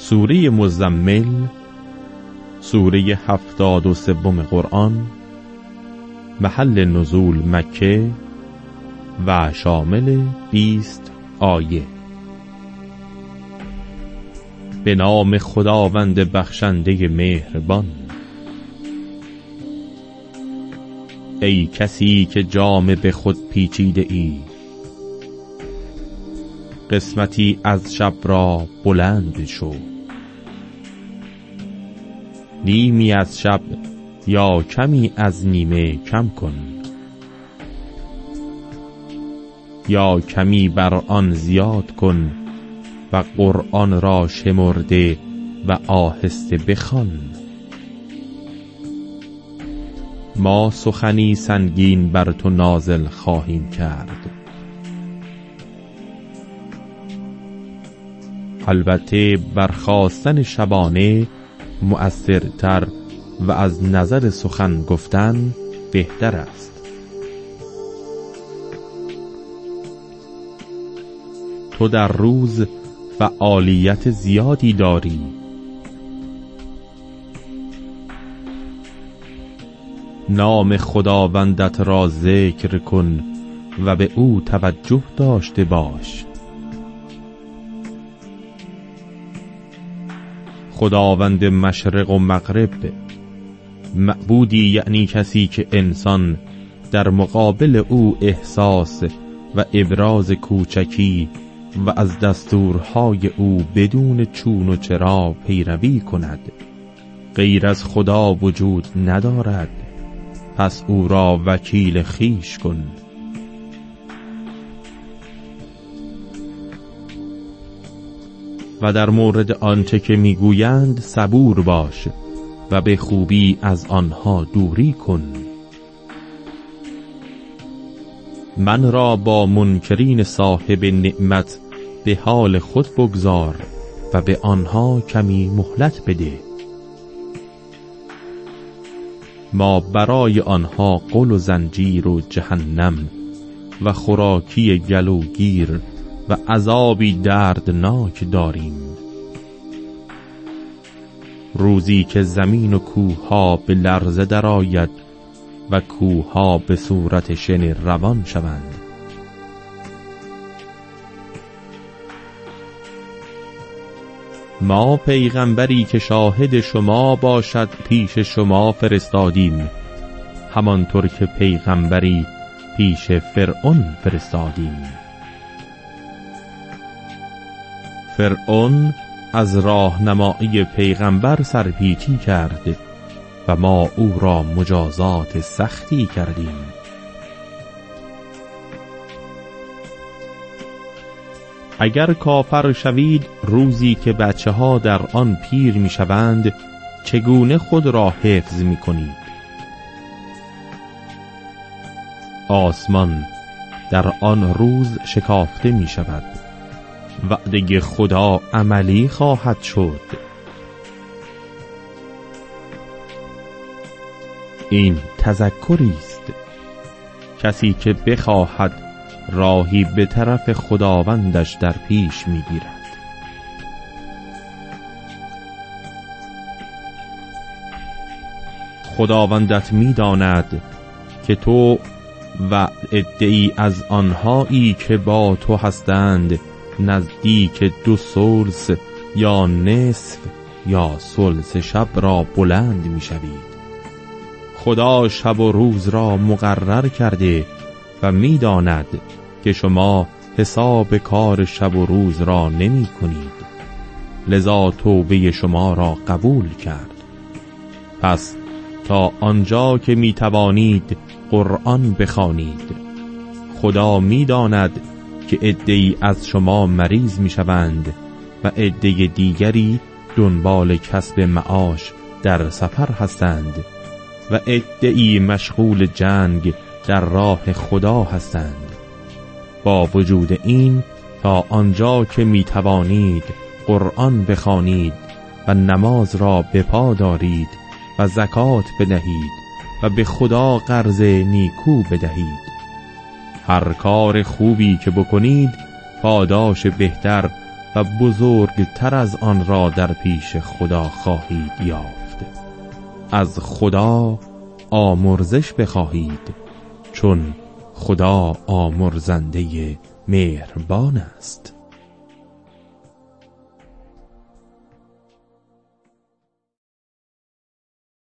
سوره مزمل، سوره 73 قرآن، محل نزول مکه و شامل 20 آیه. به نام خداوند بخشنده مهربان. ای کسی که جامه به خود پیچیده ای، قسمتی از شب را بلند شو. نیمی از شب یا کمی از نیمه کم کن، یا کمی بر آن زیاد کن و قرآن را شمرده و آهسته بخوان. ما سخنی سنگین بر تو نازل خواهیم کرد. البته برخاستن شبانه مؤثرتر و از نظر سخن گفتن بهتر است. تو در روز فعالیت زیادی داری. نام خداوندت را ذکر کن و به او توجه داشته باش. خداوند مشرق و مغرب، معبودی یعنی کسی که انسان در مقابل او احساس و ابراز کوچکی و از دستورهای او بدون چون و چرا پیروی کند. غیر از خدا وجود ندارد، پس او را وکیل خویش کن. و در مورد آنچه که میگویند صبور باش و به خوبی از آنها دوری کن. من را با منکرین صاحب نعمت به حال خود بگذار و به آنها کمی مهلت بده. ما برای آنها غل و زنجیر و جهنم و خوراکی گلوگیر و عذابی دردناک داریم. روزی که زمین و کوه‌ها به لرزه درآید و کوه‌ها به صورت شن روان شوند. ما پیغمبری که شاهد شما باشد پیش شما فرستادیم، همانطور که پیغمبری پیش فرعون فرستادیم. فرعون از راهنمایی پیغمبر سرپیچی کرد و ما او را مجازات سختی کردیم. اگر کافر شوید روزی که بچه ها در آن پیر می شوند، چگونه خود را حفظ می کنید؟ آسمان در آن روز شکافته می شود. وعده خدا عملی خواهد شد. این تذکری است. کسی که بخواهد راهی به طرف خداوندش در پیش می‌گیرد. خداوندت می‌داند که تو و عده‌ای از آنهایی که با تو هستند نزدیک 2 ثلث یا نصف یا ثلث شب را بلند می‌شوید. خدا شب و روز را مقرر کرده و می‌داند که شما حساب کار شب و روز را نمی کنید، لذا توبه شما را قبول کرد. پس تا آنجا که می توانید قرآن بخوانید. خدا می داند که عده‌ای از شما مریض می شوند و عده دیگری دنبال کسب معاش در سفر هستند و عده‌ای مشغول جنگ در راه خدا هستند. با وجود این تا آنجا که می توانید قرآن بخوانید و نماز را به پا دارید و زکات بدهید و به خدا قرض نیکو بدهید. هر کار خوبی که بکنید پاداش بهتر و بزرگتر از آن را در پیش خدا خواهید یافت. از خدا آمرزش بخواهید، چون خدا آمرزنده مهربان است.